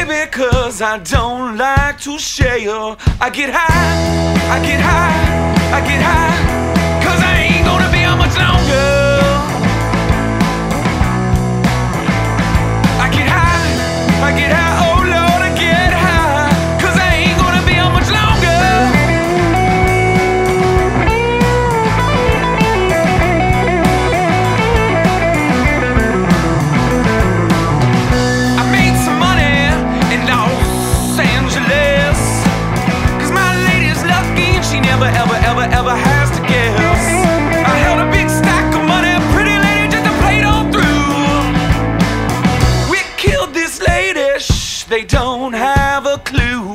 baby, cause I don't like to share. I get high, I get high, I get high, cause I ain't gonna be on much longer. I get high, oh Lord, I get high, cause I ain't gonna be on much longer. I made some money in Los Angeles, cause my lady's lucky and she never ever has to guess. I held a big stack of money, pretty lady, just to play it on through. We killed this lady, shh, they don't have a clue.